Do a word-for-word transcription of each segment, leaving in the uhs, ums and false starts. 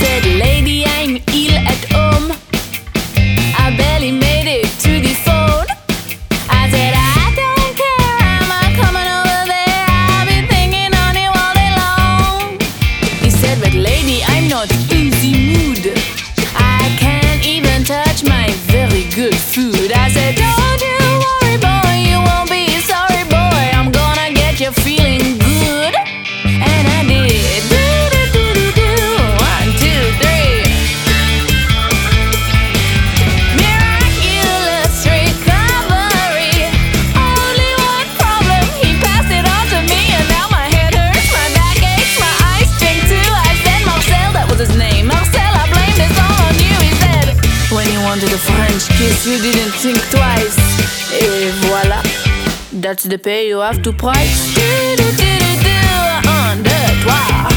said, lady, I'm ill at home. I barely made it to the phone. I said, I don't care, am I coming over there? I've been thinking on you all day long. He said, but lady, I'm not in the mood. I can't even touch my very good food. I said, don't you worry, boy, you won't be sorry, boy. I'm gonna get you feeling good. And I did. Do, do, do, do, do. One, two, three. Miraculous recovery. Only one problem, he passed it on to me. And now my head hurts, my back aches, my eyes stink too. I said, Marcel, that was his name. Marcel, I blame this all on you. He said, when you wanted a French kiss, you didn't think twice. Et voila, that's the pay you have to price. Do, do, do, do, do. Un, deux, trois.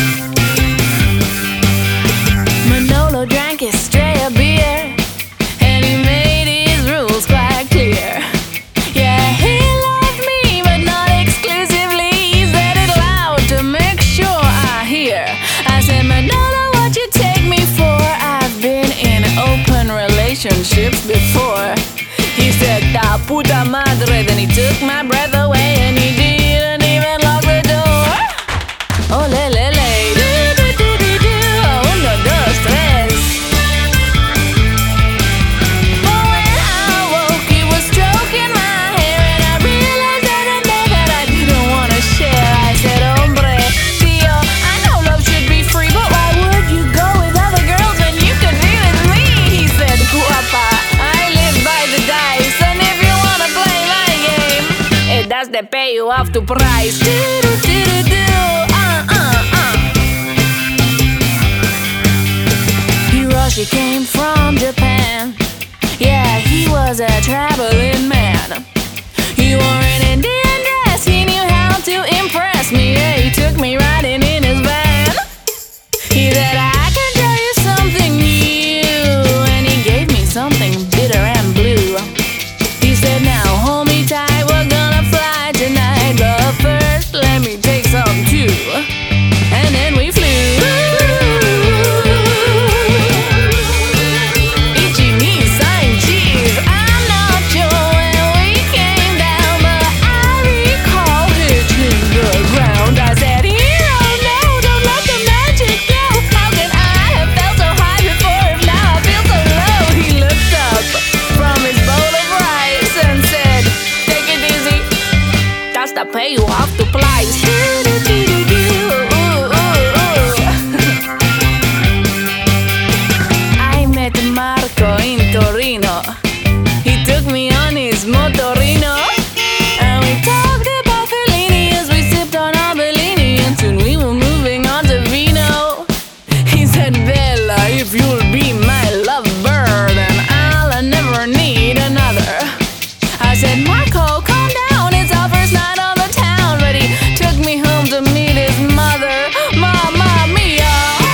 Manolo drank his stray of beer, and he made his rules quite clear. Yeah, he loved me, but not exclusively. He said it loud to make sure I hear. I said, Manolo, what you take me for? I've been in open relationships before. He said, da puta madre. Then he took my breath away, and he didn't even lock the door. Oh, le, le, le. Do, do, do, do, do. Uno, dos, tres. But when I woke, he was stroking my hair, and I realized that I know that I didn't want to share. I said, hombre, tío, I know love should be free, but why would you go with other girls when you could be with me? He said, guapa, I live by the dice, and if you want to play my game, it does the pay you have to price. Do, do, do, do, do. Uh, uh, uh. Hiroshi came from Japan. Yeah, he was a traveling man. He wore an Indian dress, he knew how to impress me. Yeah, he took me riding in his van. He said, I can tell you something new, and he gave me something bitter and blue. He said, now hold me tight, we're gonna fly tonight, but first let me take some too. And then we flew. Ichimi sign cheese. I'm not sure when we came down, but I recall hitting the ground. I said, hero, no, don't let the magic go. How can I have felt so high before if now I feel so low? He looked up from his bowl of rice and said, take it easy, that's the pay you have to price. Do, do, do, do, do. Ooh, ooh, ooh. I met Marco in Torino. He took me on his motorino, and we talked about Fellini as we sipped on our Bellini, and soon we were moving on to Vino. He said, Bella, if you'll be my lover, then I'll never need another. I said, Marco, calm down, it's our first night on the town. But he took me home to meet his mother. Mamma mia.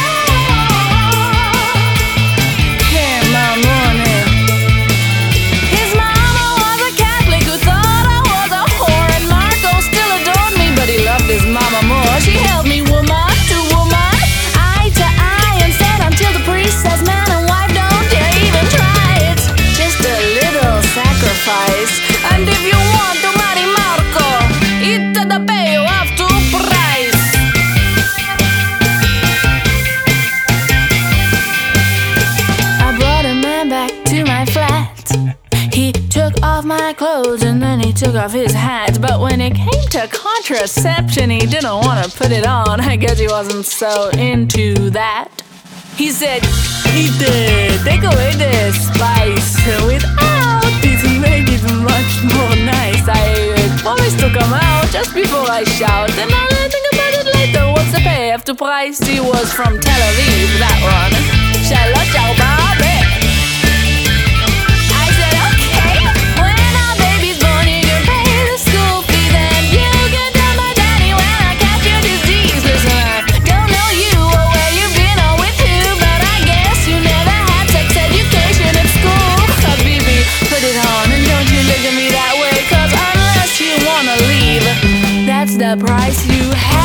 Che mamone. His mama was a Catholic who thought I was a whore, and Marco still adored me, but he loved his mama more. She held me woman to woman, eye to eye, and said until the priest says man and wife don't dare even try. It's just a little sacrifice, and if you want to marry Marco, it's the pay you have to price. I brought a man back to my flat. He took off my clothes and then he took off his hat. But when it came to contraception, he didn't want to put it on. I guess he wasn't so into that. He said, Ite, take away the spice. Without it, make it much more nice. I promised to come out just before I shout, and now I think about it later. What's the pay after price? He was from Tel Aviv, that one. Shalot Shalbabe. I said, okay, when our baby's born, you can pay the school fees, and you can tell my daddy when I catch your disease. Listen, I don't know you or where you've been or with who, but I guess you never had sex education at school. Habibi, put it on and don't you look at me that way, cause unless you wanna leave, that's the price you have.